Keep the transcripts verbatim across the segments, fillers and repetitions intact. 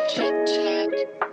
Chit Chat.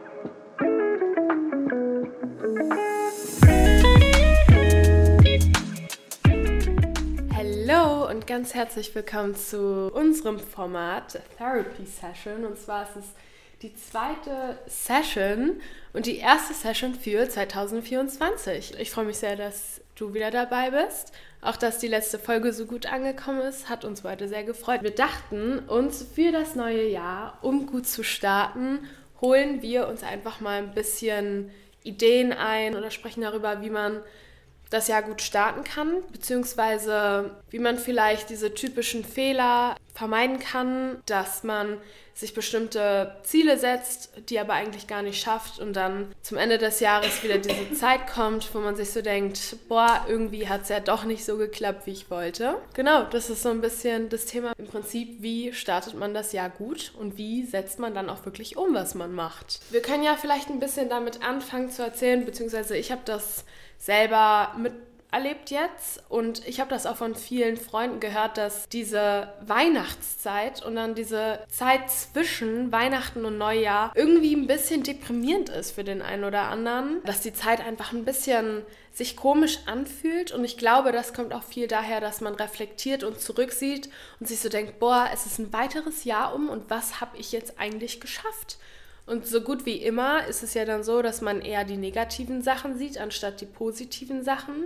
Hallo und ganz herzlich willkommen zu unserem Format Therapy Session. Und zwar ist es die zweite Session und die erste Session für zwanzig vierundzwanzig. Ich freue mich sehr, dass du wieder dabei bist. Auch, dass die letzte Folge so gut angekommen ist, hat uns beide sehr gefreut. Wir dachten uns für das neue Jahr, um gut zu starten, holen wir uns einfach mal ein bisschen Ideen ein oder sprechen darüber, wie man das Jahr gut starten kann, beziehungsweise wie man vielleicht diese typischen Fehler vermeiden kann, dass man sich bestimmte Ziele setzt, die aber eigentlich gar nicht schafft und dann zum Ende des Jahres wieder diese Zeit kommt, wo man sich so denkt, boah, irgendwie hat es ja doch nicht so geklappt, wie ich wollte. Genau, das ist so ein bisschen das Thema im Prinzip, wie startet man das Jahr gut und wie setzt man dann auch wirklich um, was man macht. Wir können ja vielleicht ein bisschen damit anfangen zu erzählen, beziehungsweise ich habe das selber miterlebt jetzt und ich habe das auch von vielen Freunden gehört, dass diese Weihnachtszeit und dann diese Zeit zwischen Weihnachten und Neujahr irgendwie ein bisschen deprimierend ist für den einen oder anderen, dass die Zeit einfach ein bisschen sich komisch anfühlt und ich glaube, das kommt auch viel daher, dass man reflektiert und zurücksieht und sich so denkt, boah, es ist ein weiteres Jahr um und was habe ich jetzt eigentlich geschafft? Und so gut wie immer ist es ja dann so, dass man eher die negativen Sachen sieht, anstatt die positiven Sachen.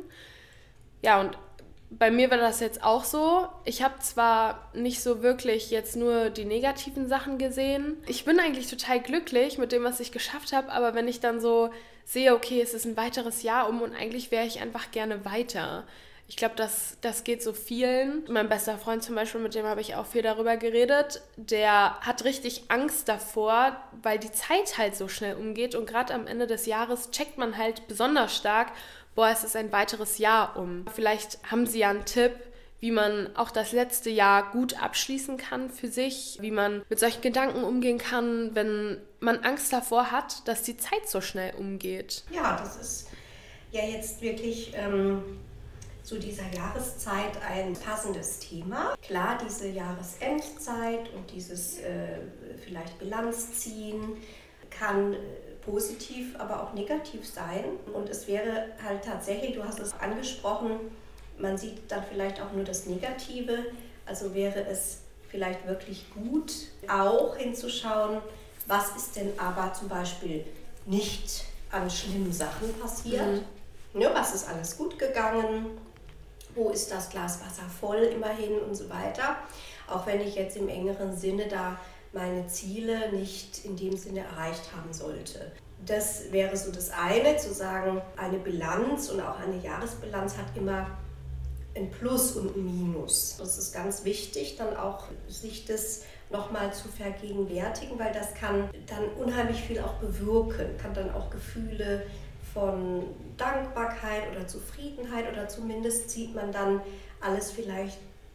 Ja, und bei mir war das jetzt auch so. Ich habe zwar nicht so wirklich jetzt nur die negativen Sachen gesehen. Ich bin eigentlich total glücklich mit dem, was ich geschafft habe, aber wenn ich dann so sehe, okay, es ist ein weiteres Jahr um und eigentlich wäre ich einfach gerne weiter. Ich glaube, das, das geht so vielen. Mein bester Freund zum Beispiel, mit dem habe ich auch viel darüber geredet, der hat richtig Angst davor, weil die Zeit halt so schnell umgeht und gerade am Ende des Jahres checkt man halt besonders stark, boah, es ist ein weiteres Jahr um. Vielleicht haben Sie ja einen Tipp, wie man auch das letzte Jahr gut abschließen kann für sich, wie man mit solchen Gedanken umgehen kann, wenn man Angst davor hat, dass die Zeit so schnell umgeht. Ja, das ist ja jetzt wirklich Ähm zu dieser Jahreszeit ein passendes Thema. Klar, diese Jahresendzeit und dieses äh, vielleicht Bilanz ziehen kann positiv, aber auch negativ sein. Und es wäre halt tatsächlich, du hast es angesprochen, man sieht dann vielleicht auch nur das Negative. Also wäre es vielleicht wirklich gut, auch hinzuschauen, was ist denn aber zum Beispiel nicht an schlimmen Sachen passiert. Mhm. Ja, was ist alles gut gegangen? Wo ist das Glas Wasser voll immerhin und so weiter. Auch wenn ich jetzt im engeren Sinne da meine Ziele nicht in dem Sinne erreicht haben sollte. Das wäre so das eine, zu sagen, eine Bilanz und auch eine Jahresbilanz hat immer ein Plus und ein Minus. Das ist ganz wichtig, dann auch sich das nochmal zu vergegenwärtigen, weil das kann dann unheimlich viel auch bewirken, kann dann auch Gefühle von Dankbarkeit oder Zufriedenheit oder zumindest sieht man dann alles vielleicht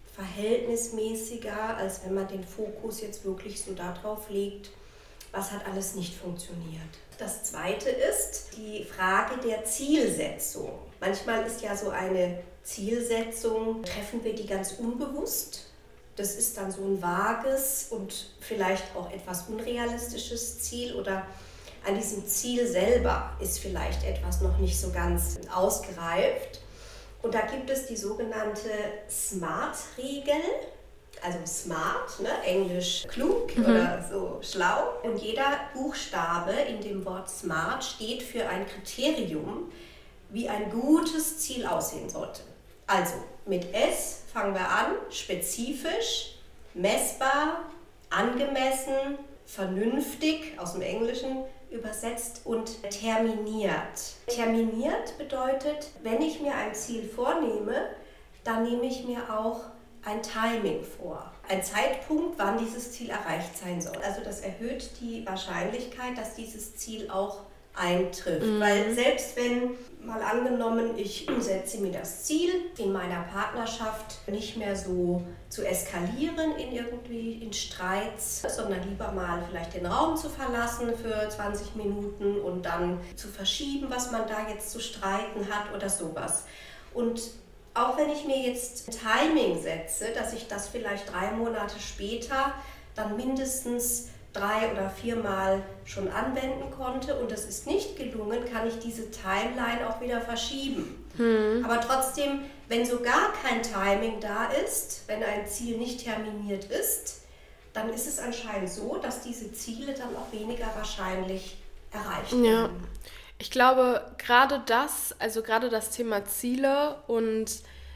verhältnismäßiger, als wenn man den Fokus jetzt wirklich so darauf legt, was hat alles nicht funktioniert. Das zweite ist die Frage der Zielsetzung. Manchmal ist ja so eine Zielsetzung, treffen wir die ganz unbewusst. Das ist dann so ein vages und vielleicht auch etwas unrealistisches Ziel oder an diesem Ziel selber ist vielleicht etwas noch nicht so ganz ausgereift. Und da gibt es die sogenannte SMART-Regel, also SMART, ne, Englisch klug mhm. oder so schlau. Und jeder Buchstabe in dem Wort SMART steht für ein Kriterium, wie ein gutes Ziel aussehen sollte. Also mit S fangen wir an, spezifisch, messbar, angemessen, vernünftig, aus dem Englischen übersetzt und terminiert. Terminiert bedeutet, wenn ich mir ein Ziel vornehme, dann nehme ich mir auch ein Timing vor. Ein Zeitpunkt, wann dieses Ziel erreicht sein soll. Also das erhöht die Wahrscheinlichkeit, dass dieses Ziel auch eintrifft. Mhm. Weil selbst wenn, mal angenommen, ich setze mir das Ziel, in meiner Partnerschaft nicht mehr so zu eskalieren in irgendwie in Streits, sondern lieber mal vielleicht den Raum zu verlassen für zwanzig Minuten und dann zu verschieben, was man da jetzt zu streiten hat oder sowas. Und auch wenn ich mir jetzt ein Timing setze, dass ich das vielleicht drei Monate später dann mindestens drei oder viermal schon anwenden konnte und das ist nicht gelungen, kann ich diese Timeline auch wieder verschieben. Hm. Aber trotzdem, wenn so gar kein Timing da ist, wenn ein Ziel nicht terminiert ist, dann ist es anscheinend so, dass diese Ziele dann auch weniger wahrscheinlich erreicht werden. Ja. Ich glaube, gerade das, also gerade das Thema Ziele und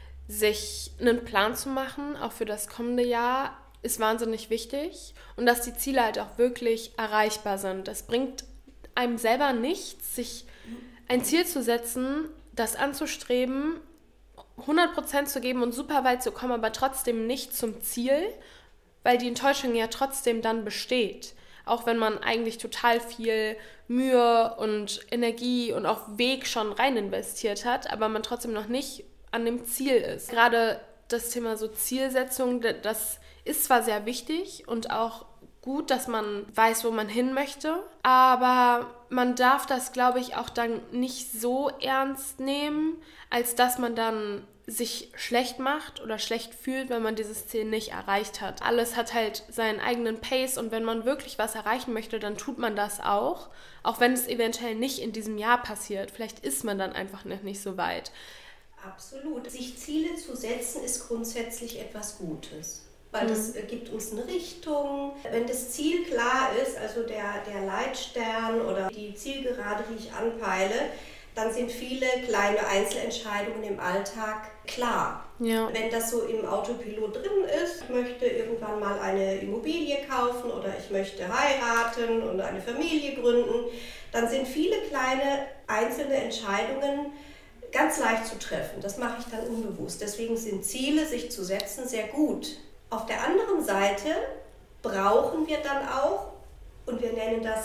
sich einen Plan zu machen, auch für das kommende Jahr, ist wahnsinnig wichtig und dass die Ziele halt auch wirklich erreichbar sind. Es bringt einem selber nichts, sich ein Ziel zu setzen, das anzustreben, hundert Prozent zu geben und super weit zu kommen, aber trotzdem nicht zum Ziel, weil die Enttäuschung ja trotzdem dann besteht. Auch wenn man eigentlich total viel Mühe und Energie und auch Weg schon rein investiert hat, aber man trotzdem noch nicht an dem Ziel ist. Gerade das Thema so Zielsetzung, das ist zwar sehr wichtig und auch gut, dass man weiß, wo man hin möchte, aber man darf das, glaube ich, auch dann nicht so ernst nehmen, als dass man dann sich schlecht macht oder schlecht fühlt, wenn man dieses Ziel nicht erreicht hat. Alles hat halt seinen eigenen Pace und wenn man wirklich was erreichen möchte, dann tut man das auch, auch wenn es eventuell nicht in diesem Jahr passiert. Vielleicht ist man dann einfach noch nicht so weit. Absolut. Sich Ziele zu setzen, ist grundsätzlich etwas Gutes, weil das mhm. gibt uns eine Richtung. Wenn das Ziel klar ist, also der, der Leitstern oder die Zielgerade, die ich anpeile, dann sind viele kleine Einzelentscheidungen im Alltag klar. Ja. Wenn das so im Autopilot drin ist, ich möchte irgendwann mal eine Immobilie kaufen oder ich möchte heiraten und eine Familie gründen, dann sind viele kleine einzelne Entscheidungen ganz leicht zu treffen. Das mache ich dann unbewusst. Deswegen sind Ziele, sich zu setzen, sehr gut. Auf der anderen Seite brauchen wir dann auch, und wir nennen das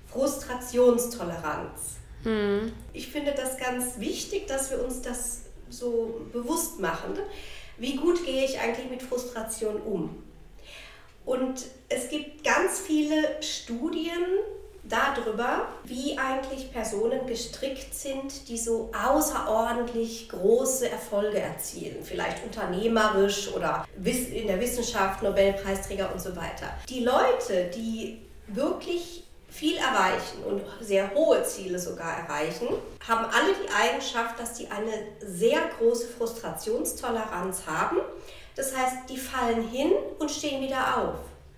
Frustrationstoleranz. Hm. Ich finde das ganz wichtig, dass wir uns das so bewusst machen. Wie gut gehe ich eigentlich mit Frustration um? Und es gibt ganz viele Studien darüber, wie eigentlich Personen gestrickt sind, die so außerordentlich große Erfolge erzielen, vielleicht unternehmerisch oder in der Wissenschaft, Nobelpreisträger und so weiter. Die Leute, die wirklich viel erreichen und sehr hohe Ziele sogar erreichen, haben alle die Eigenschaft, dass sie eine sehr große Frustrationstoleranz haben. Das heißt, die fallen hin und stehen wieder auf.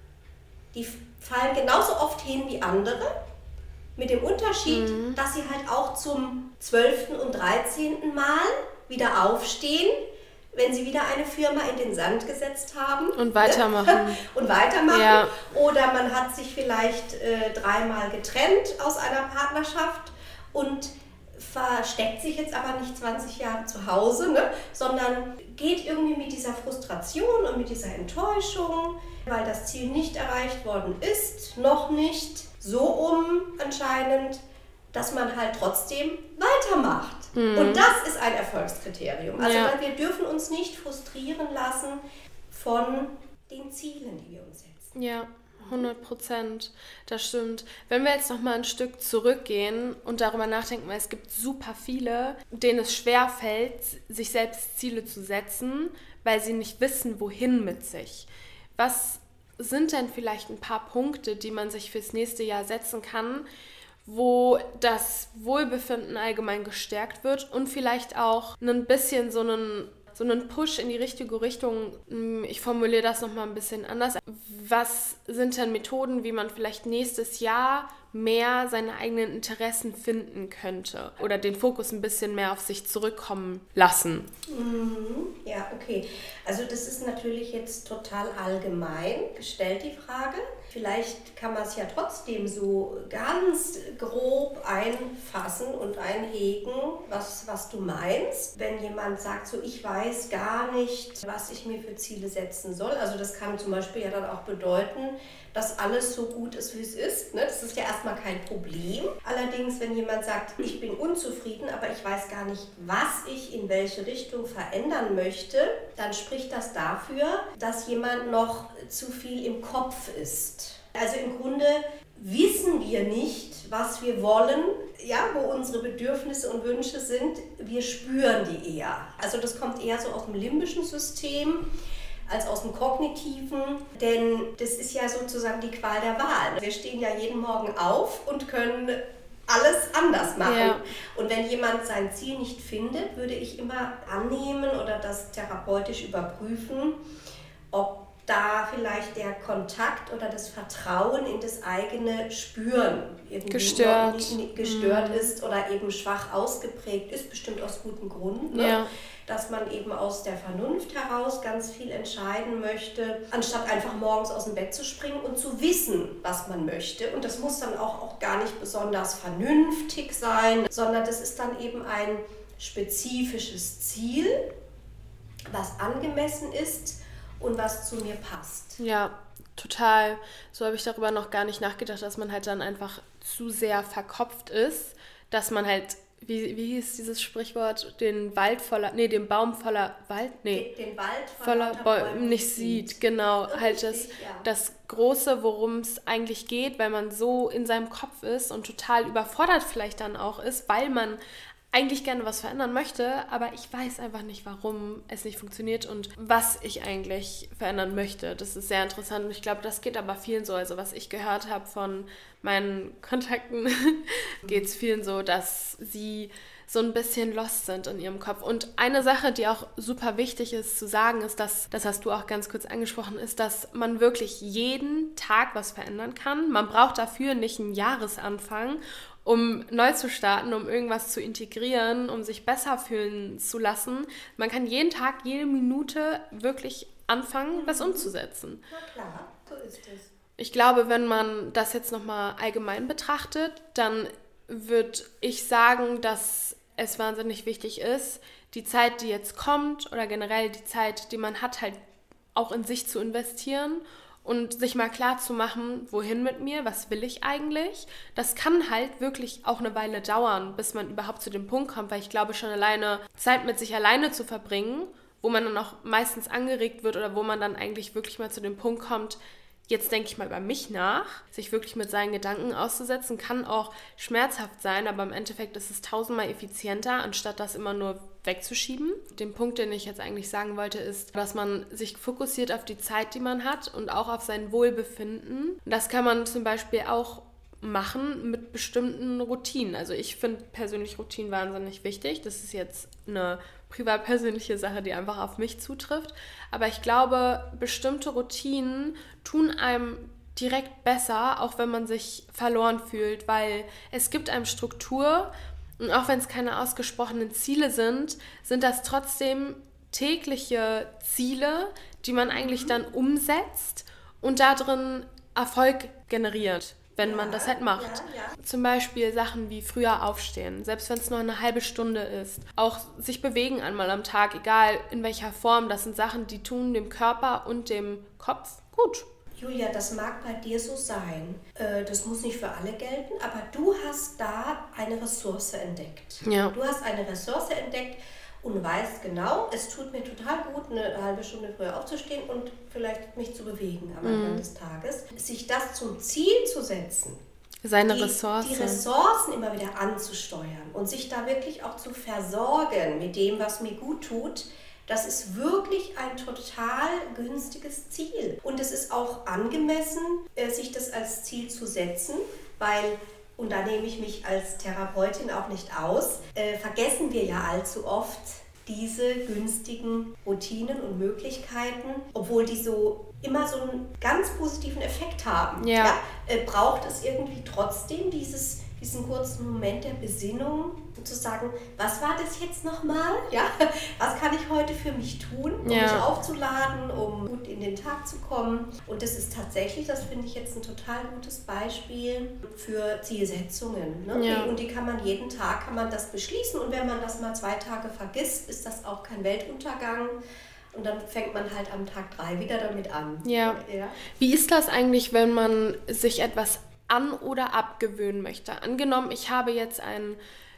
Die fallen genauso oft hin wie andere, mit dem Unterschied, mhm. dass sie halt auch zum zwölften und dreizehnten Mal wieder aufstehen, wenn sie wieder eine Firma in den Sand gesetzt haben. Und weitermachen. und weitermachen. Ja. Oder man hat sich vielleicht äh, dreimal getrennt aus einer Partnerschaft und versteckt sich jetzt aber nicht zwanzig Jahre zu Hause, ne? Sondern geht irgendwie mit dieser Frustration und mit dieser Enttäuschung, weil das Ziel nicht erreicht worden ist, noch nicht, so um anscheinend, dass man halt trotzdem weitermacht. Mhm. Und das ist ein Erfolgskriterium. Also ja. wir dürfen uns nicht frustrieren lassen von den Zielen, die wir uns setzen. Ja, hundert Prozent. Das stimmt. Wenn wir jetzt noch mal ein Stück zurückgehen und darüber nachdenken, weil es gibt super viele, denen es schwerfällt, sich selbst Ziele zu setzen, weil sie nicht wissen, wohin mit sich. Was sind denn vielleicht ein paar Punkte, die man sich fürs nächste Jahr setzen kann, wo das Wohlbefinden allgemein gestärkt wird und vielleicht auch ein bisschen so einen, so einen Push in die richtige Richtung. Ich formuliere das nochmal ein bisschen anders. Was sind denn Methoden, wie man vielleicht nächstes Jahr mehr seine eigenen Interessen finden könnte oder den Fokus ein bisschen mehr auf sich zurückkommen lassen? Mhm. Ja, okay. Also das ist natürlich jetzt total allgemein gestellt, die Frage. Vielleicht kann man es ja trotzdem so ganz grob einfassen und einhegen, was, was du meinst. Wenn jemand sagt, so ich weiß gar nicht, was ich mir für Ziele setzen soll. Also das kann zum Beispiel ja dann auch bedeuten, dass alles so gut ist, wie es ist. Ne? Das ist ja erstmal kein Problem. Allerdings, wenn jemand sagt, ich bin unzufrieden, aber ich weiß gar nicht, was ich in welche Richtung verändern möchte, dann spricht das dafür, dass jemand noch zu viel im Kopf ist. Also im Grunde wissen wir nicht, was wir wollen, ja, wo unsere Bedürfnisse und Wünsche sind. Wir spüren die eher. Also das kommt eher so aus dem limbischen System. als aus dem Kognitiven, denn das ist ja sozusagen die Qual der Wahl. Wir stehen ja jeden Morgen auf und können alles anders machen. Ja. Und wenn jemand sein Ziel nicht findet, würde ich immer annehmen oder das therapeutisch überprüfen, ob da vielleicht der Kontakt oder das Vertrauen in das eigene Spüren irgendwie gestört, nicht, nicht gestört mhm. ist oder eben schwach ausgeprägt ist, bestimmt aus gutem Grund. Ne? Ja. Dass man eben aus der Vernunft heraus ganz viel entscheiden möchte, anstatt einfach morgens aus dem Bett zu springen und zu wissen, was man möchte. Und das muss dann auch, auch gar nicht besonders vernünftig sein, sondern das ist dann eben ein spezifisches Ziel, was angemessen ist und was zu mir passt. Ja, total. So habe ich darüber noch gar nicht nachgedacht, dass man halt dann einfach zu sehr verkopft ist, dass man halt, wie, wie hieß dieses Sprichwort, den Wald voller, nee, den Baum voller Wald, nee. Den, den Wald voller Bäume nicht sieht, sieht. Genau. Richtig, halt das, ja. das Große, worum es eigentlich geht, weil man so in seinem Kopf ist und total überfordert vielleicht dann auch ist, weil man eigentlich gerne was verändern möchte, aber ich weiß einfach nicht, warum es nicht funktioniert und was ich eigentlich verändern möchte. Das ist sehr interessant und ich glaube, das geht aber vielen so. Also was ich gehört habe von meinen Kontakten, geht es vielen so, dass sie so ein bisschen lost sind in ihrem Kopf. Und eine Sache, die auch super wichtig ist zu sagen, ist, dass, das hast du auch ganz kurz angesprochen, ist, dass man wirklich jeden Tag was verändern kann. Man braucht dafür nicht einen Jahresanfang, um neu zu starten, um irgendwas zu integrieren, um sich besser fühlen zu lassen. Man kann jeden Tag, jede Minute wirklich anfangen, was umzusetzen. Na klar, so ist es. Ich glaube, wenn man das jetzt nochmal allgemein betrachtet, dann würde ich sagen, dass es wahnsinnig wichtig ist, die Zeit, die jetzt kommt oder generell die Zeit, die man hat, halt auch in sich zu investieren und sich mal klar zu machen, wohin mit mir, was will ich eigentlich. Das kann halt wirklich auch eine Weile dauern, bis man überhaupt zu dem Punkt kommt, weil ich glaube, schon alleine Zeit mit sich alleine zu verbringen, wo man dann auch meistens angeregt wird oder wo man dann eigentlich wirklich mal zu dem Punkt kommt, jetzt denke ich mal über mich nach, sich wirklich mit seinen Gedanken auszusetzen, kann auch schmerzhaft sein, aber im Endeffekt ist es tausendmal effizienter, anstatt das immer nur wegzuschieben. Den Punkt, den ich jetzt eigentlich sagen wollte, ist, dass man sich fokussiert auf die Zeit, die man hat und auch auf sein Wohlbefinden. Das kann man zum Beispiel auch machen mit bestimmten Routinen. Also ich finde persönlich Routinen wahnsinnig wichtig. Das ist jetzt eine privat-persönliche Sache, die einfach auf mich zutrifft. Aber ich glaube, bestimmte Routinen tun einem direkt besser, auch wenn man sich verloren fühlt, weil es gibt einem Struktur und auch wenn es keine ausgesprochenen Ziele sind, sind das trotzdem tägliche Ziele, die man eigentlich dann umsetzt und darin Erfolg generiert, wenn ja, man das halt macht. Ja, ja. Zum Beispiel Sachen wie früher aufstehen, selbst wenn es nur eine halbe Stunde ist. Auch sich bewegen einmal am Tag, egal in welcher Form. Das sind Sachen, die tun dem Körper und dem Kopf gut. Julia, das mag bei dir so sein. Das muss nicht für alle gelten, aber du hast da eine Ressource entdeckt. Ja. Du hast eine Ressource entdeckt und weißt genau, es tut mir total gut, eine halbe Stunde früher aufzustehen und vielleicht mich zu bewegen am Ende mhm. des Tages. Sich das zum Ziel zu setzen, seine die, Ressourcen. die Ressourcen immer wieder anzusteuern und sich da wirklich auch zu versorgen mit dem, was mir gut tut, das ist wirklich ein total günstiges Ziel. Und es ist auch angemessen, sich das als Ziel zu setzen, weil, und da nehme ich mich als Therapeutin auch nicht aus, äh, vergessen wir ja allzu oft diese günstigen Routinen und Möglichkeiten, obwohl die so immer so einen ganz positiven Effekt haben. Ja. Ja, äh, braucht es irgendwie trotzdem dieses, diesen kurzen Moment der Besinnung, um zu sagen, was war das jetzt nochmal? Ja, was kann ich heute für mich tun, um ja. mich aufzuladen, um gut in den Tag zu kommen? Und das ist tatsächlich, das finde ich jetzt ein total gutes Beispiel für Zielsetzungen. Ne? Ja. Und die kann man jeden Tag, kann man das beschließen. Und wenn man das mal zwei Tage vergisst, ist das auch kein Weltuntergang. Und dann fängt man halt am Tag drei wieder damit an. Ja. ja. Wie ist das eigentlich, wenn man sich etwas an- oder abgewöhnen möchte? Angenommen, ich habe jetzt ein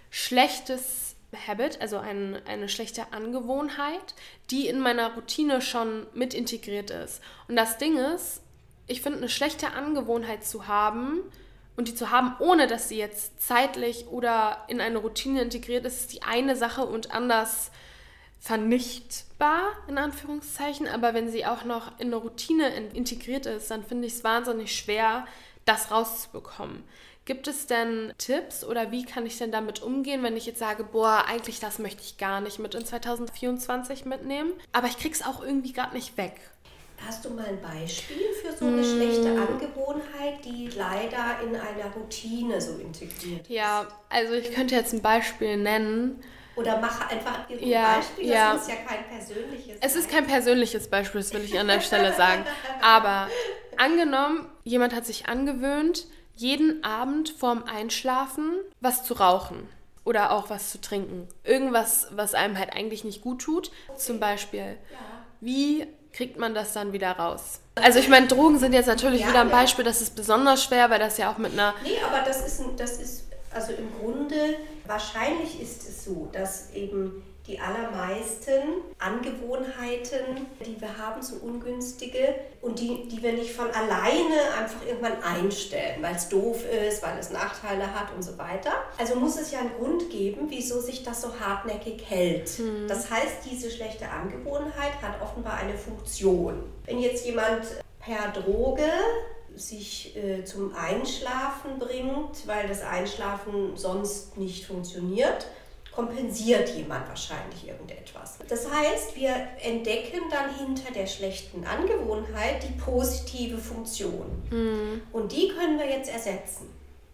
schlechtes Habit, also ein, eine schlechte Angewohnheit, die in meiner Routine schon mit integriert ist. Und das Ding ist, ich finde, eine schlechte Angewohnheit zu haben und die zu haben, ohne dass sie jetzt zeitlich oder in eine Routine integriert ist, ist die eine Sache und anders vernichtbar, in Anführungszeichen, aber wenn sie auch noch in eine Routine integriert ist, dann finde ich es wahnsinnig schwer, das rauszubekommen. Gibt es denn Tipps oder wie kann ich denn damit umgehen, wenn ich jetzt sage, boah, eigentlich das möchte ich gar nicht mit in zwanzig vierundzwanzig mitnehmen, aber ich krieg's auch irgendwie gerade nicht weg? Hast du mal ein Beispiel für so eine mm. schlechte Angewohnheit, die leider in einer Routine so integriert ist? Ja, also ich könnte jetzt ein Beispiel nennen. Oder mache einfach ein ja, Beispiel, das ja. muss ja kein persönliches Es sein. ist kein persönliches Beispiel, das will ich an der Stelle sagen. Aber angenommen, jemand hat sich angewöhnt, jeden Abend vorm Einschlafen was zu rauchen oder auch was zu trinken. Irgendwas, was einem halt eigentlich nicht gut tut. Okay. Zum Beispiel, ja. Wie kriegt man das dann wieder raus? Also ich meine, Drogen sind jetzt natürlich ja, wieder ein ja. Beispiel, das ist besonders schwer, weil das ja auch mit einer... Nee, aber das ist, ein, das ist also im Grunde, wahrscheinlich ist es so, dass eben die allermeisten Angewohnheiten, die wir haben, so ungünstige und die, die wir nicht von alleine einfach irgendwann einstellen, weil es doof ist, weil es Nachteile hat und so weiter. Also muss es ja einen Grund geben, wieso sich das so hartnäckig hält. Mhm. Das heißt, diese schlechte Angewohnheit hat offenbar eine Funktion. Wenn jetzt jemand per Droge sich äh, zum Einschlafen bringt, weil das Einschlafen sonst nicht funktioniert, kompensiert jemand wahrscheinlich irgendetwas. Das heißt, wir entdecken dann hinter der schlechten Angewohnheit die positive Funktion. Mhm. Und die können wir jetzt ersetzen.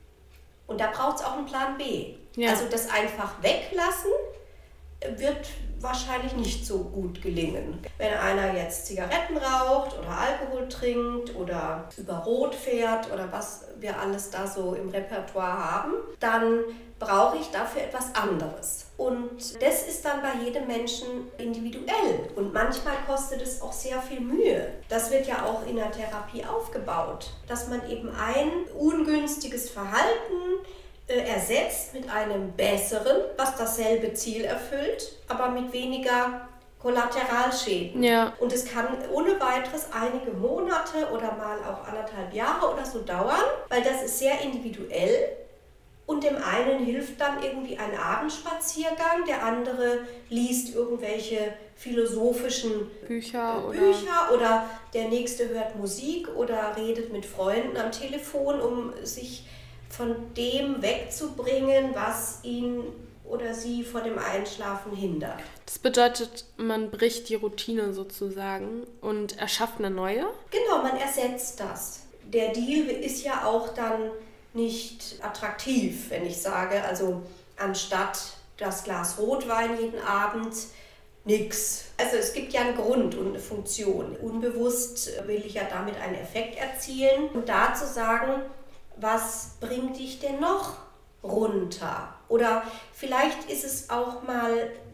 Und da braucht es auch einen Plan B. Ja. Also das einfach weglassen wird wahrscheinlich nicht so gut gelingen. Wenn einer jetzt Zigaretten raucht oder Alkohol trinkt oder über Rot fährt oder was wir alles da so im Repertoire haben, dann brauche ich dafür etwas anderes. Und das ist dann bei jedem Menschen individuell. Und manchmal kostet es auch sehr viel Mühe. Das wird ja auch in der Therapie aufgebaut, dass man eben ein ungünstiges Verhalten ersetzt mit einem besseren, was dasselbe Ziel erfüllt, aber mit weniger Kollateralschäden. Ja. Und es kann ohne weiteres einige Monate oder mal auch anderthalb Jahre oder so dauern, weil das ist sehr individuell. Und dem einen hilft dann irgendwie ein Abendspaziergang, der andere liest irgendwelche philosophischen Bücher, äh, Bücher oder, oder der nächste hört Musik oder redet mit Freunden am Telefon, um sich von dem wegzubringen, was ihn oder sie vor dem Einschlafen hindert. Das bedeutet, man bricht die Routine sozusagen und erschafft eine neue? Genau, man ersetzt das. Der Deal ist ja auch dann nicht attraktiv, wenn ich sage, also anstatt das Glas Rotwein jeden Abend, nix. Also es gibt ja einen Grund und eine Funktion. Unbewusst will ich ja damit einen Effekt erzielen und da zu sagen, was bringt dich denn noch runter? Oder vielleicht ist es auch mal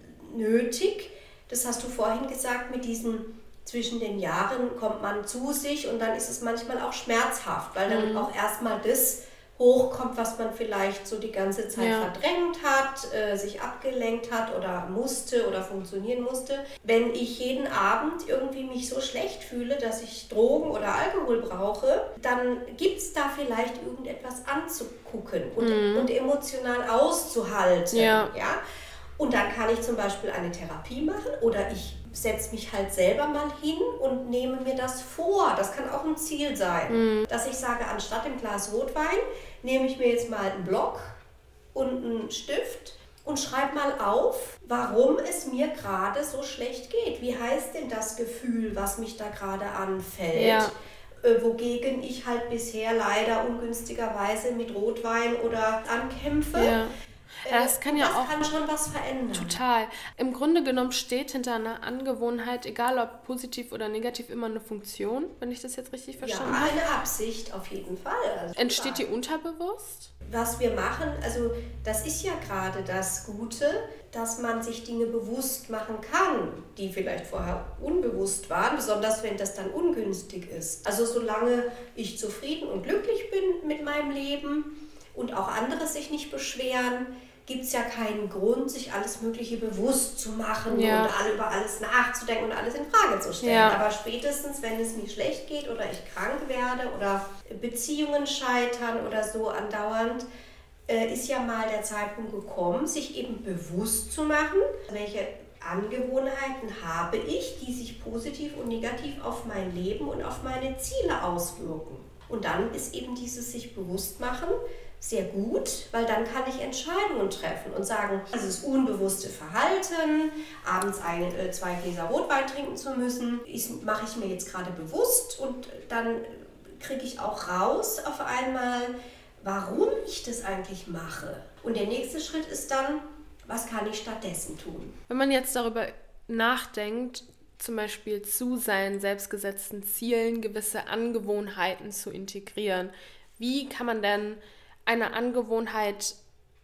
nötig, das hast du vorhin gesagt, mit diesen zwischen den Jahren kommt man zu sich und dann ist es manchmal auch schmerzhaft, weil dann mhm. auch erstmal das hochkommt, was man vielleicht so die ganze Zeit ja. verdrängt hat, äh, sich abgelenkt hat oder musste oder funktionieren musste. Wenn ich jeden Abend irgendwie mich so schlecht fühle, dass ich Drogen oder Alkohol brauche, dann gibt es da vielleicht irgendetwas anzugucken und, mhm. und emotional auszuhalten. Ja. Ja? Und dann kann ich zum Beispiel eine Therapie machen oder ich setze mich halt selber mal hin und nehme mir das vor. Das kann auch ein Ziel sein, mhm. dass ich sage, anstatt dem Glas Rotwein nehme ich mir jetzt mal einen Block und einen Stift und schreibe mal auf, warum es mir gerade so schlecht geht. Wie heißt denn das Gefühl, was mich da gerade anfällt? Ja. Äh, wogegen ich halt bisher leider ungünstigerweise mit Rotwein oder ankämpfe. Ja. Ja, das kann ja das auch kann schon was verändern. Total. Im Grunde genommen steht hinter einer Angewohnheit, egal ob positiv oder negativ, immer eine Funktion, wenn ich das jetzt richtig verstanden habe. Ja, eine Absicht auf jeden Fall. Also Entsteht die unterbewusst? Was wir machen, also das ist ja gerade das Gute, dass man sich Dinge bewusst machen kann, die vielleicht vorher unbewusst waren, besonders wenn das dann ungünstig ist. Also solange ich zufrieden und glücklich bin mit meinem Leben und auch andere sich nicht beschweren, gibt es ja keinen Grund, sich alles Mögliche bewusst zu machen ja. und alle, über alles nachzudenken und alles in Frage zu stellen. Ja. Aber spätestens, wenn es mir schlecht geht oder ich krank werde oder Beziehungen scheitern oder so andauernd, äh, ist ja mal der Zeitpunkt gekommen, sich eben bewusst zu machen, welche Angewohnheiten habe ich, die sich positiv und negativ auf mein Leben und auf meine Ziele auswirken. Und dann ist eben dieses sich bewusst machen sehr gut, weil dann kann ich Entscheidungen treffen und sagen, dieses unbewusste Verhalten, abends ein, äh, zwei Gläser Rotwein trinken zu müssen, mache ich mir jetzt gerade bewusst und dann kriege ich auch raus auf einmal, warum ich das eigentlich mache. Und der nächste Schritt ist dann, was kann ich stattdessen tun? Wenn man jetzt darüber nachdenkt, zum Beispiel zu seinen selbstgesetzten Zielen gewisse Angewohnheiten zu integrieren, wie kann man denn eine Angewohnheit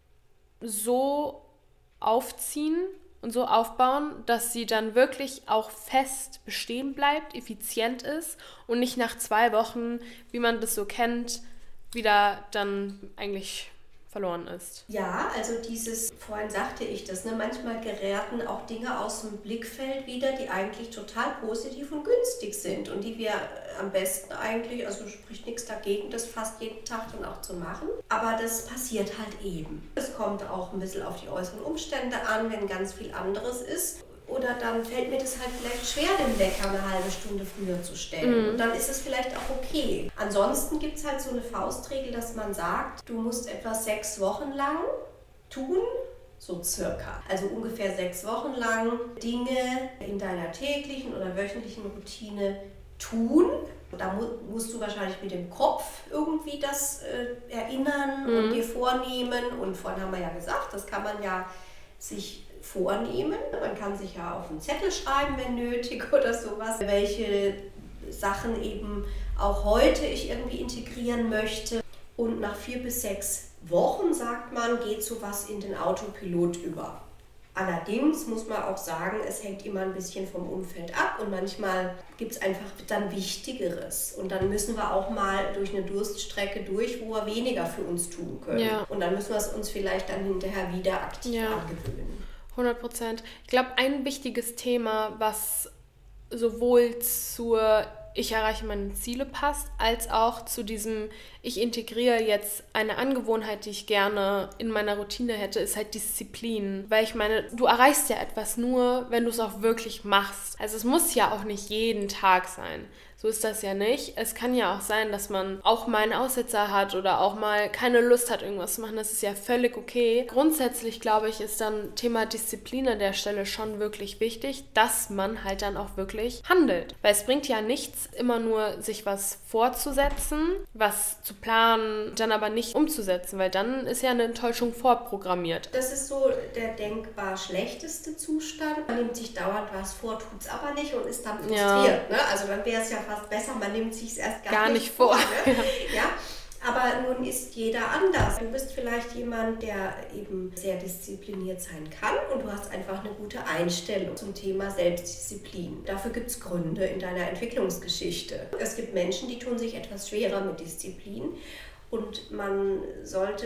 so aufziehen und so aufbauen, dass sie dann wirklich auch fest bestehen bleibt, effizient ist und nicht nach zwei Wochen, wie man das so kennt, wieder dann eigentlich verloren ist. Ja, also dieses, vorhin sagte ich das, ne, manchmal geraten auch Dinge aus dem Blickfeld wieder, die eigentlich total positiv und günstig sind und die wir am besten eigentlich, also spricht nichts dagegen, das fast jeden Tag dann auch zu machen. Aber das passiert halt eben. Es kommt auch ein bisschen auf die äußeren Umstände an, wenn ganz viel anderes ist. Oder dann fällt mir das halt vielleicht schwer, den Wecker eine halbe Stunde früher zu stellen. Mhm. Und dann ist es vielleicht auch okay. Ansonsten gibt es halt so eine Faustregel, dass man sagt, du musst etwa sechs Wochen lang tun, so circa. Also ungefähr sechs Wochen lang Dinge in deiner täglichen oder wöchentlichen Routine tun. Da mu- musst du wahrscheinlich mit dem Kopf irgendwie das äh, erinnern mhm. und dir vornehmen. Und vorhin haben wir ja gesagt, das kann man ja sich vornehmen. Man kann sich ja auf einen Zettel schreiben, wenn nötig oder sowas, welche Sachen eben auch heute ich irgendwie integrieren möchte. Und nach vier bis sechs Wochen, sagt man, geht sowas in den Autopilot über. Allerdings muss man auch sagen, es hängt immer ein bisschen vom Umfeld ab und manchmal gibt es einfach dann Wichtigeres. Und dann müssen wir auch mal durch eine Durststrecke durch, wo wir weniger für uns tun können. Ja. Und dann müssen wir es uns vielleicht dann hinterher wieder aktiv ja. angewöhnen. hundert Prozent. Ich glaube, ein wichtiges Thema, was sowohl zur ich erreiche meine Ziele passt, als auch zu diesem ich integriere jetzt eine Angewohnheit, die ich gerne in meiner Routine hätte, ist halt Disziplin. Weil ich meine, du erreichst ja etwas nur, wenn du es auch wirklich machst. Also es muss ja auch nicht jeden Tag sein. So ist das ja nicht. Es kann ja auch sein, dass man auch mal einen Aussetzer hat oder auch mal keine Lust hat, irgendwas zu machen. Das ist ja völlig okay. Grundsätzlich, glaube ich, ist dann Thema Disziplin an der Stelle schon wirklich wichtig, dass man halt dann auch wirklich handelt. Weil es bringt ja nichts, immer nur sich was vorzusetzen, was zu planen, dann aber nicht umzusetzen, weil dann ist ja eine Enttäuschung vorprogrammiert. Das ist so der denkbar schlechteste Zustand. Man nimmt sich dauernd was vor, tut es aber nicht und ist dann frustriert. Ja. Ne? Also dann wäre es ja fast besser, man nimmt sich es erst gar, gar nicht, nicht vor. vor ne? Ja, aber nun ist jeder anders. Du bist vielleicht jemand, der eben sehr diszipliniert sein kann und du hast einfach eine gute Einstellung zum Thema Selbstdisziplin. Dafür gibt es Gründe in deiner Entwicklungsgeschichte. Es gibt Menschen, die tun sich etwas schwerer mit Disziplin und man sollte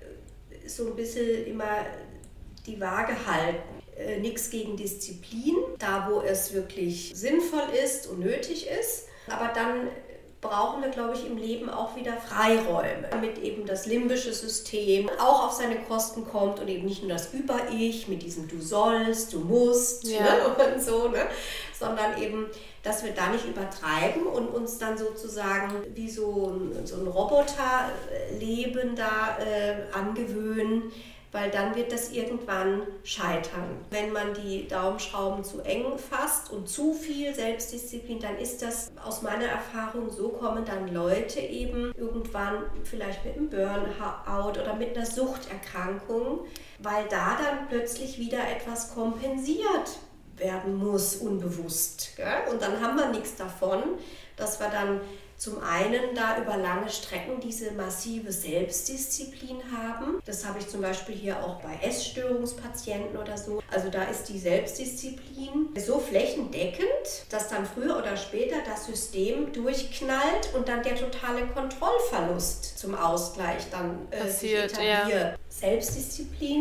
so ein bisschen immer die Waage halten. Äh, nichts gegen Disziplin, da wo es wirklich sinnvoll ist und nötig ist. Aber dann brauchen wir, glaube ich, im Leben auch wieder Freiräume, damit eben das limbische System auch auf seine Kosten kommt und eben nicht nur das Über-Ich mit diesem Du sollst, du musst ja. ne, und so, ne, sondern eben, dass wir da nicht übertreiben und uns dann sozusagen wie so ein, so ein Roboterleben da äh, angewöhnen, weil dann wird das irgendwann scheitern. Wenn man die Daumenschrauben zu eng fasst und zu viel Selbstdisziplin, dann ist das aus meiner Erfahrung so, kommen dann Leute eben irgendwann vielleicht mit einem Burnout oder mit einer Suchterkrankung, weil da dann plötzlich wieder etwas kompensiert werden muss, unbewusst. Gell? Und dann haben wir nichts davon, dass wir dann zum einen da über lange Strecken diese massive Selbstdisziplin haben. Das habe ich zum Beispiel hier auch bei Essstörungspatienten oder so. Also da ist die Selbstdisziplin so flächendeckend, dass dann früher oder später das System durchknallt und dann der totale Kontrollverlust zum Ausgleich dann äh, passiert, sich etabliert. Ja. Selbstdisziplin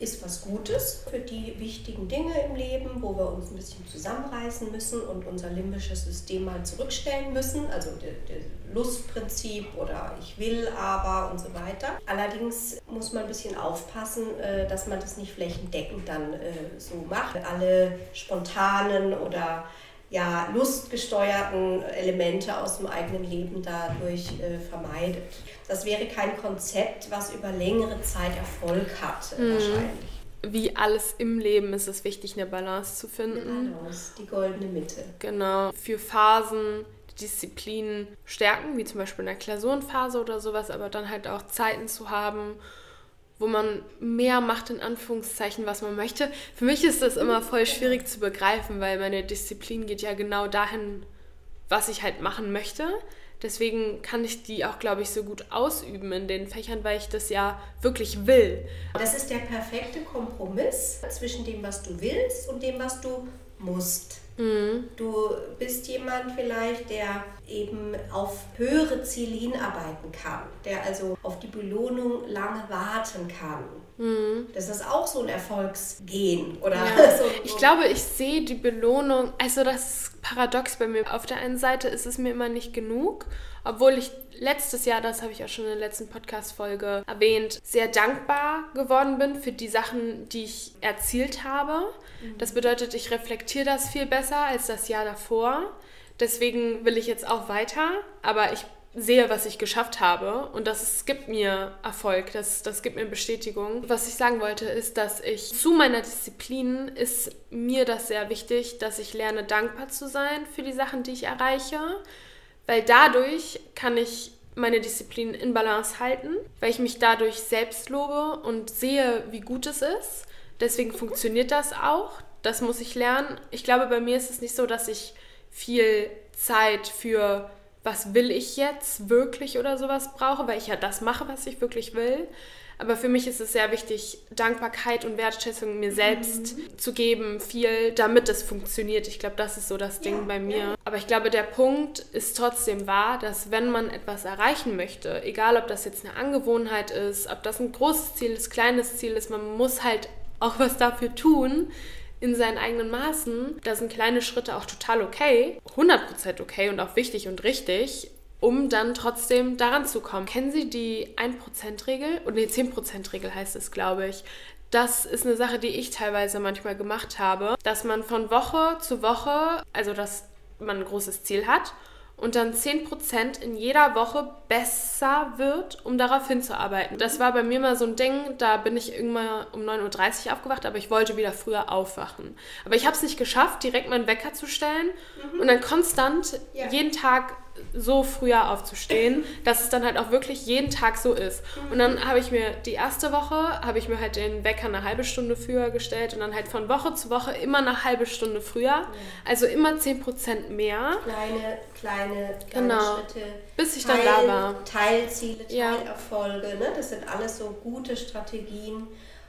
ist was Gutes für die wichtigen Dinge im Leben, wo wir uns ein bisschen zusammenreißen müssen und unser limbisches System mal zurückstellen müssen, also das Lustprinzip oder ich will aber und so weiter. Allerdings muss man ein bisschen aufpassen, dass man das nicht flächendeckend dann so macht. Alle spontanen oder ja, lustgesteuerten Elemente aus dem eigenen Leben dadurch äh, vermeidet. Das wäre kein Konzept, was über längere Zeit Erfolg hat, äh, mhm. wahrscheinlich. Wie alles im Leben ist es wichtig, eine Balance zu finden. Eine Balance, die goldene Mitte. Genau, für Phasen die Disziplinen stärken, wie zum Beispiel in der Klausurenphase oder sowas, aber dann halt auch Zeiten zu haben, wo man mehr macht, in Anführungszeichen, was man möchte. Für mich ist das immer voll schwierig zu begreifen, weil meine Disziplin geht ja genau dahin, was ich halt machen möchte. Deswegen kann ich die auch, glaube ich, so gut ausüben in den Fächern, weil ich das ja wirklich will. Das ist der perfekte Kompromiss zwischen dem, was du willst und dem, was du musst. Mhm. Du bist jemand vielleicht, der eben auf höhere Ziele hinarbeiten kann, der also auf die Belohnung lange warten kann. Mhm. Das ist auch so ein Erfolgsgen, oder? Ja. so, so. Ich glaube, ich sehe die Belohnung, also das ist paradox bei mir. Auf der einen Seite ist es mir immer nicht genug, obwohl ich letztes Jahr, das habe ich auch schon in der letzten Podcast-Folge erwähnt, sehr dankbar geworden bin für die Sachen, die ich erzielt habe. Mhm. Das bedeutet, ich reflektiere das viel besser als das Jahr davor. Deswegen will ich jetzt auch weiter, aber ich sehe, was ich geschafft habe und das ist, gibt mir Erfolg, das, das gibt mir Bestätigung. Was ich sagen wollte, ist, dass ich zu meiner Disziplin ist mir das sehr wichtig, dass ich lerne, dankbar zu sein für die Sachen, die ich erreiche, weil dadurch kann ich meine Disziplin in Balance halten, weil ich mich dadurch selbst lobe und sehe, wie gut es ist. Deswegen funktioniert das auch, das muss ich lernen. Ich glaube, bei mir ist es nicht so, dass ich viel Zeit für was will ich jetzt wirklich oder sowas brauche, weil ich ja das mache, was ich wirklich will. Aber für mich ist es sehr wichtig, Dankbarkeit und Wertschätzung mir selbst mhm. zu geben, viel, damit es funktioniert. Ich glaube, das ist so das Ding ja, bei mir. Ja. Aber ich glaube, der Punkt ist trotzdem wahr, dass wenn man etwas erreichen möchte, egal ob das jetzt eine Angewohnheit ist, ob das ein großes Ziel ist, kleines Ziel ist, man muss halt auch was dafür tun, in seinen eigenen Maßen. Da sind kleine Schritte auch total okay, hundert Prozent okay und auch wichtig und richtig, um dann trotzdem daran zu kommen. Kennen Sie die ein Prozent Regel? Oder die zehn Prozent Regel heißt es, glaube ich. Das ist eine Sache, die ich teilweise manchmal gemacht habe, dass man von Woche zu Woche, also dass man ein großes Ziel hat und dann zehn Prozent in jeder Woche besser wird, um darauf hinzuarbeiten. Das war bei mir mal so ein Ding, da bin ich irgendwann um neun Uhr dreißig aufgewacht, aber ich wollte wieder früher aufwachen. Aber ich habe es nicht geschafft, direkt meinen Wecker zu stellen mhm. und dann konstant ja. jeden Tag so früher aufzustehen, dass es dann halt auch wirklich jeden Tag so ist. Und dann habe ich mir die erste Woche, habe ich mir halt den Wecker eine halbe Stunde früher gestellt und dann halt von Woche zu Woche immer eine halbe Stunde früher. Ja. Also immer zehn Prozent mehr. Kleine, kleine, kleine genau. Schritte. Bis ich Teil, dann da war. Teilziele, ja. Teilerfolge, ne? Das sind alles so gute Strategien.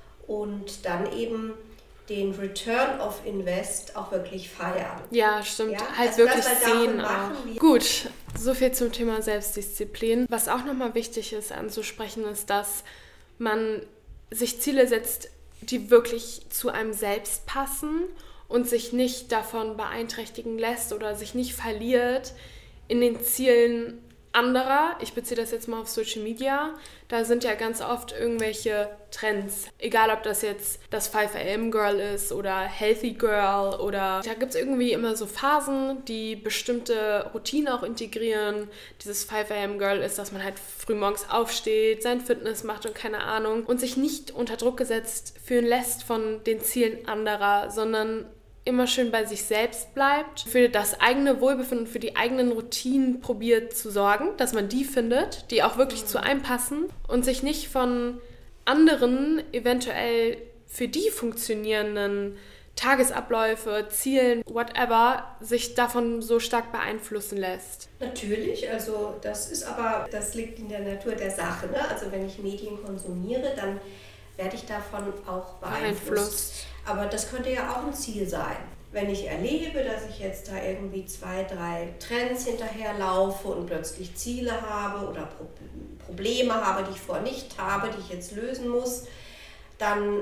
Und dann eben den Return of Invest auch wirklich feiern. Ja, stimmt. Ja? Also Halt also wirklich halt sehen auch. Gut, so viel zum Thema Selbstdisziplin. Was auch nochmal wichtig ist anzusprechen, ist, dass man sich Ziele setzt, die wirklich zu einem selbst passen und sich nicht davon beeinträchtigen lässt oder sich nicht verliert in den Zielen anderer. Ich beziehe das jetzt mal auf Social Media. Da sind ja ganz oft irgendwelche Trends. Egal, ob das jetzt das five a m Girl ist oder Healthy Girl oder da gibt es irgendwie immer so Phasen, die bestimmte Routinen auch integrieren. Dieses five a m Girl ist, dass man halt früh morgens aufsteht, sein Fitness macht und keine Ahnung und sich nicht unter Druck gesetzt fühlen lässt von den Zielen anderer, sondern immer schön bei sich selbst bleibt, für das eigene Wohlbefinden, für die eigenen Routinen probiert zu sorgen, dass man die findet, die auch wirklich mhm. zu einem passen und sich nicht von anderen eventuell für die funktionierenden Tagesabläufe, Zielen, whatever, sich davon so stark beeinflussen lässt. Natürlich, also das ist aber, das liegt in der Natur der Sache, ne? Also wenn ich Medien konsumiere, dann werde ich davon auch beeinflusst. beeinflusst. Aber das könnte ja auch ein Ziel sein. Wenn ich erlebe, dass ich jetzt da irgendwie zwei, drei Trends hinterherlaufe und plötzlich Ziele habe oder Pro- Probleme habe, die ich vorher nicht habe, die ich jetzt lösen muss, dann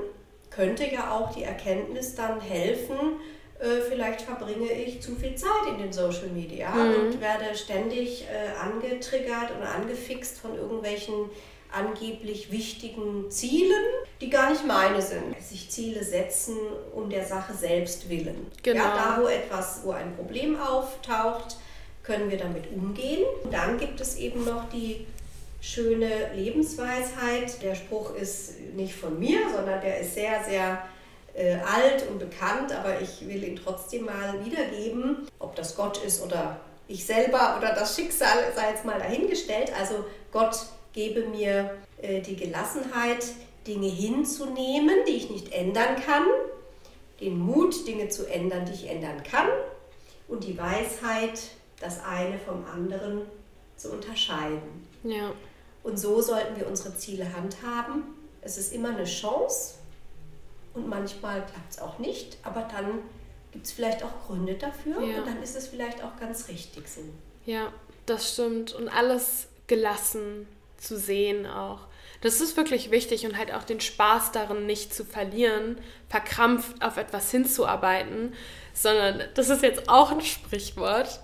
könnte ja auch die Erkenntnis dann helfen, äh, vielleicht verbringe ich zu viel Zeit in den Social Media mhm. und werde ständig äh, angetriggert und angefixt von irgendwelchen angeblich wichtigen Zielen, die gar nicht meine sind. Sich Ziele setzen um der Sache selbst willen. Genau. Ja, da, wo etwas, wo ein Problem auftaucht, können wir damit umgehen. Und dann gibt es eben noch die schöne Lebensweisheit. Der Spruch ist nicht von mir, sondern der ist sehr, sehr äh, alt und bekannt, aber ich will ihn trotzdem mal wiedergeben. Ob das Gott ist oder ich selber oder das Schicksal, sei jetzt mal dahingestellt. Also Gott gebe mir äh, die Gelassenheit, Dinge hinzunehmen, die ich nicht ändern kann, den Mut, Dinge zu ändern, die ich ändern kann, und die Weisheit, das eine vom anderen zu unterscheiden. Ja. Und so sollten wir unsere Ziele handhaben. Es ist immer eine Chance und manchmal klappt es auch nicht, aber dann gibt es vielleicht auch Gründe dafür ja. und dann ist es vielleicht auch ganz richtig so. Ja, das stimmt. Und alles gelassen zu sehen auch. Das ist wirklich wichtig und halt auch den Spaß darin nicht zu verlieren, verkrampft auf etwas hinzuarbeiten, sondern das ist jetzt auch ein Sprichwort,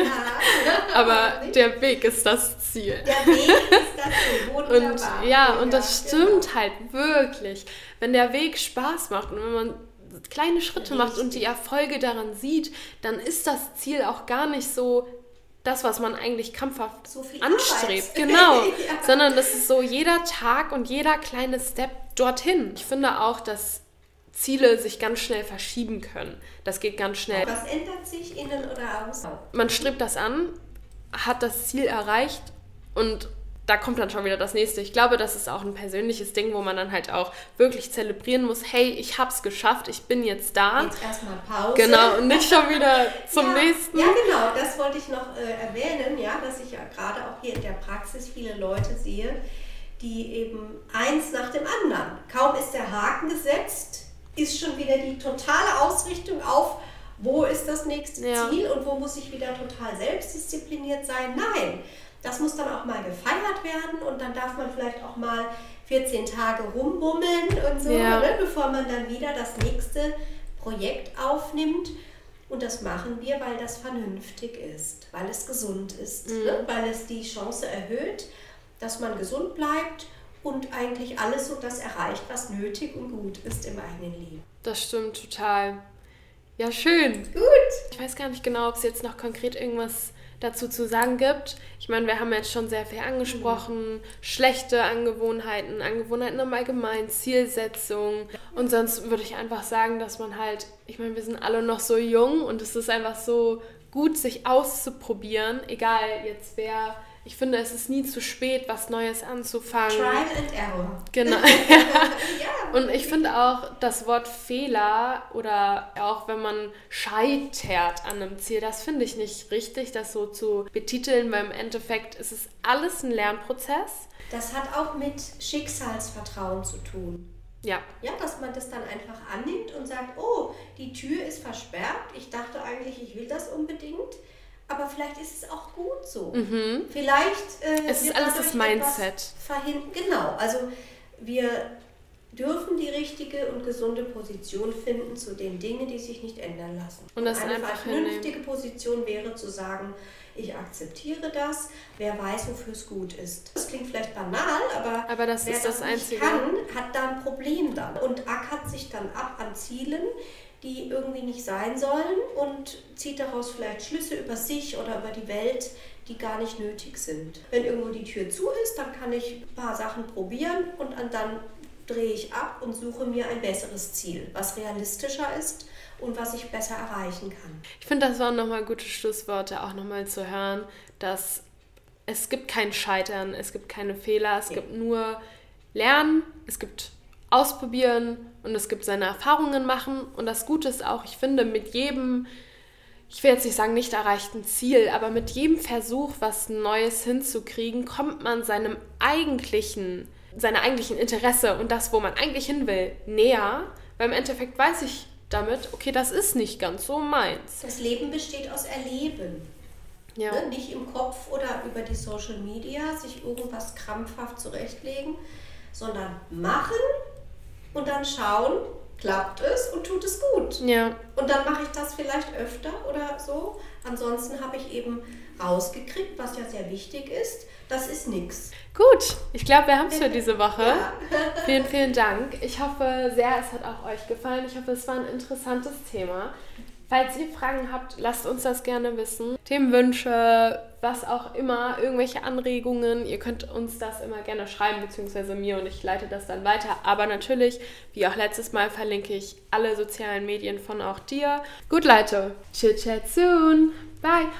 ja, aber der Weg ist das Ziel. Der Weg ist das Ziel, wunderbar. Und ja, und das stimmt genau. halt wirklich. Wenn der Weg Spaß macht und wenn man kleine Schritte Richtig. macht und die Erfolge daran sieht, dann ist das Ziel auch gar nicht so das, was man eigentlich krampfhaft so viel anstrebt. Arbeit. Genau. ja. Sondern das ist so jeder Tag und jeder kleine Step dorthin. Ich finde auch, dass Ziele sich ganz schnell verschieben können. Das geht ganz schnell. Was ändert sich innen oder außen? Man strebt das an, hat das Ziel erreicht und da kommt dann schon wieder das nächste. Ich glaube, das ist auch ein persönliches Ding, wo man dann halt auch wirklich zelebrieren muss, hey, ich hab's geschafft, ich bin jetzt da. Jetzt erstmal Pause. Genau, und nicht schon wieder zum ja, nächsten. Ja, genau, das wollte ich noch äh, erwähnen, ja, dass ich ja gerade auch hier in der Praxis viele Leute sehe, die eben eins nach dem anderen. Kaum ist der Haken gesetzt, ist schon wieder die totale Ausrichtung auf, wo ist das nächste ja. Ziel und wo muss ich wieder total selbstdiszipliniert sein. Nein. Das muss dann auch mal gefeiert werden und dann darf man vielleicht auch mal vierzehn Tage rumbummeln und so, ja. ne, bevor man dann wieder das nächste Projekt aufnimmt. Und das machen wir, weil das vernünftig ist, weil es gesund ist, mhm. ne, weil es die Chance erhöht, dass man gesund bleibt und eigentlich alles so das erreicht, was nötig und gut ist im eigenen Leben. Das stimmt total. Ja, schön. Gut. Ich weiß gar nicht genau, ob es jetzt noch konkret irgendwas dazu zu sagen gibt. Ich meine, wir haben jetzt schon sehr viel angesprochen, mhm. schlechte Angewohnheiten, Angewohnheiten im Allgemeinen, Zielsetzung. Und sonst würde ich einfach sagen, dass man halt, ich meine, wir sind alle noch so jung und es ist einfach so gut, sich auszuprobieren, egal jetzt wer. Ich finde, es ist nie zu spät, was Neues anzufangen. Trial and Error. Genau. ja, und ich finde auch das Wort Fehler oder auch wenn man scheitert an einem Ziel, das finde ich nicht richtig, das so zu betiteln, weil im Endeffekt ist es alles ein Lernprozess. Das hat auch mit Schicksalsvertrauen zu tun. Ja. Ja, dass man das dann einfach annimmt und sagt, oh, die Tür ist versperrt, ich dachte eigentlich, ich will das unbedingt. Aber vielleicht ist es auch gut so. Mhm. Vielleicht äh, es ist alles das Mindset. Verhin- genau, also wir dürfen die richtige und gesunde Position finden zu den Dingen, die sich nicht ändern lassen. Und das eine einfach vernünftige Position wäre zu sagen, ich akzeptiere das, wer weiß, wofür es gut ist. Das klingt vielleicht banal, aber, aber das wer ist das, das nicht Einzige. kann, hat da ein Problem dann und ackert sich dann ab an Zielen, die irgendwie nicht sein sollen und zieht daraus vielleicht Schlüsse über sich oder über die Welt, die gar nicht nötig sind. Wenn irgendwo die Tür zu ist, dann kann ich ein paar Sachen probieren und dann drehe ich ab und suche mir ein besseres Ziel, was realistischer ist und was ich besser erreichen kann. Ich finde, das waren nochmal gute Schlussworte, auch nochmal zu hören, dass es gibt kein Scheitern, es gibt keine Fehler, es ja. gibt nur Lernen, es gibt Ausprobieren und es gibt seine Erfahrungen machen. Und das Gute ist auch, ich finde, mit jedem, ich will jetzt nicht sagen nicht erreichten Ziel, aber mit jedem Versuch, was Neues hinzukriegen, kommt man seinem eigentlichen, seiner eigentlichen Interesse und das, wo man eigentlich hin will, näher. Weil im Endeffekt weiß ich damit, okay, das ist nicht ganz so meins. Das Leben besteht aus Erleben. Ja. Ne? Nicht im Kopf oder über die Social Media sich irgendwas krampfhaft zurechtlegen, sondern machen und dann schauen, klappt es und tut es gut. Ja. Und dann mache ich das vielleicht öfter oder so. Ansonsten habe ich eben rausgekriegt, was ja sehr wichtig ist, das ist nichts. Gut, ich glaube, wir haben es für diese Woche. Ja. Vielen, vielen Dank. Ich hoffe sehr, es hat auch euch gefallen. Ich hoffe, es war ein interessantes Thema. Falls ihr Fragen habt, lasst uns das gerne wissen. Themenwünsche, was auch immer, irgendwelche Anregungen. Ihr könnt uns das immer gerne schreiben, beziehungsweise mir, und ich leite das dann weiter. Aber natürlich, wie auch letztes Mal, verlinke ich alle sozialen Medien von auch dir. Gut, Leute. Chit chat soon. Bye.